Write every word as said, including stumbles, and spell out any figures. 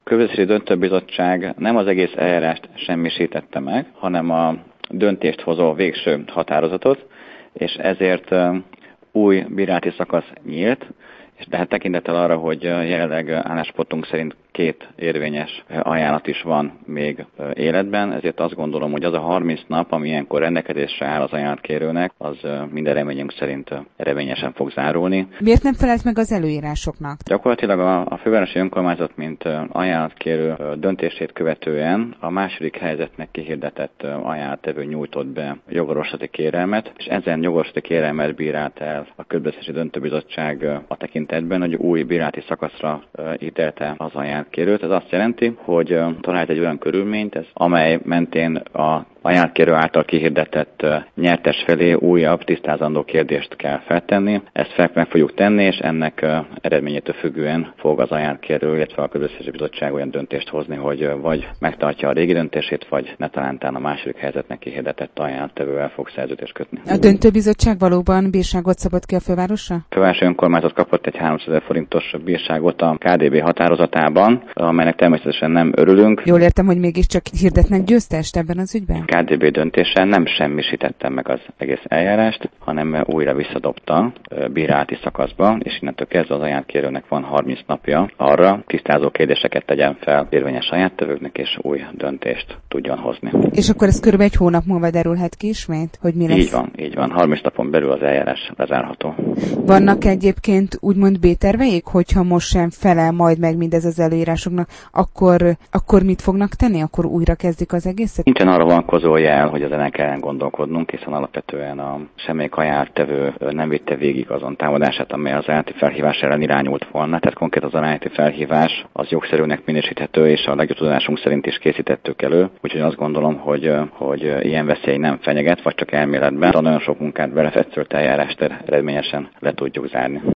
Közbeszerzési Döntőbizottság nem az egész eljárást semmisítette meg, hanem a döntést hozó végső határozatot, és ezért új bírálati szakasz nyílt, és de hát tekintettel arra, hogy jelenleg álláspontunk szerint két érvényes ajánlat is van még életben, ezért azt gondolom, hogy az a harminc nap, ami ilyenkor rendelkezésre áll az ajánlatkérőnek, az minden reményünk szerint eredményesen fog zárulni. Miért nem felelt meg az előírásoknak? Gyakorlatilag a, a fővárosi önkormányzat, mint ajánlatkérő döntését követően a második helyzetnek kihirdetett ajánlattevő nyújtott be jogorvoslati kérelmet, és ezen jogorvoslati kérelmet bírált el a Közbeszerzési Döntőbizottság a tekintetben, hogy új bírálati szakaszra ítélte az ajánlatkérőt. Ez azt jelenti, hogy talált egy olyan körülményt, ez, amely mentén a ajánlatkérő által kihirdetett nyertes felé újabb tisztázandó kérdést kell feltenni. Ezt fel meg fogjuk tenni, és ennek eredményétől függően fog az ajánlatkérő, illetve a Közbeszerzési Bizottság olyan döntést hozni, hogy vagy megtartja a régi döntését, vagy ne talántán a második helyzetnek kihirdetett ajánlattevővel fog szerződést kötni. A döntőbizottság valóban bírságot szabott ki a fővárosra? A fővárosi önkormányzat kapott egy háromszázezer forintos bírságot a ká dé bé határozatában, amelynek természetesen nem örülünk. Jól értem, hogy mégiscsak hirdetnek győztest ebben az ügyben? ká dé bé döntése nem semmisítette meg az egész eljárást, hanem újra visszadobta bírálati szakaszba, és innentől kezdve az ajánlatkérőnek van harminc napja arra, tisztázó kérdéseket tegyen fel érvényes ajánlattevőknek, és új döntést tudjon hozni. És akkor ez körülbelül egy hónap múlva derülhet ki ismét, hogy mi lesz? Így van, így van. harminc napon belül az eljárás lezárható. Vannak egyébként úgymond B-terveik, hogyha most sem felel majd meg mindez az előírásoknak, akkor, akkor mit fognak tenni? Akkor újra kezdik az egészet? Nincsen arra vonatkozó jel, hogy ezen kellene gondolkodnunk, hiszen alapvetően a semmelyik ajánlattevő nem vitte végig azon támadását, amely az ajánlati felhívás ellen irányult volna. Tehát konkrét az ajánlati felhívás az jogszerűnek minősíthető, és a legjobb tudásunk szerint is készítettük elő. Úgyhogy azt gondolom, hogy, hogy ilyen veszély nem fenyeget, vagy csak elméletben. Nagyon sok munkát belefetszölt eljárást eredményesen le tudjuk zárni.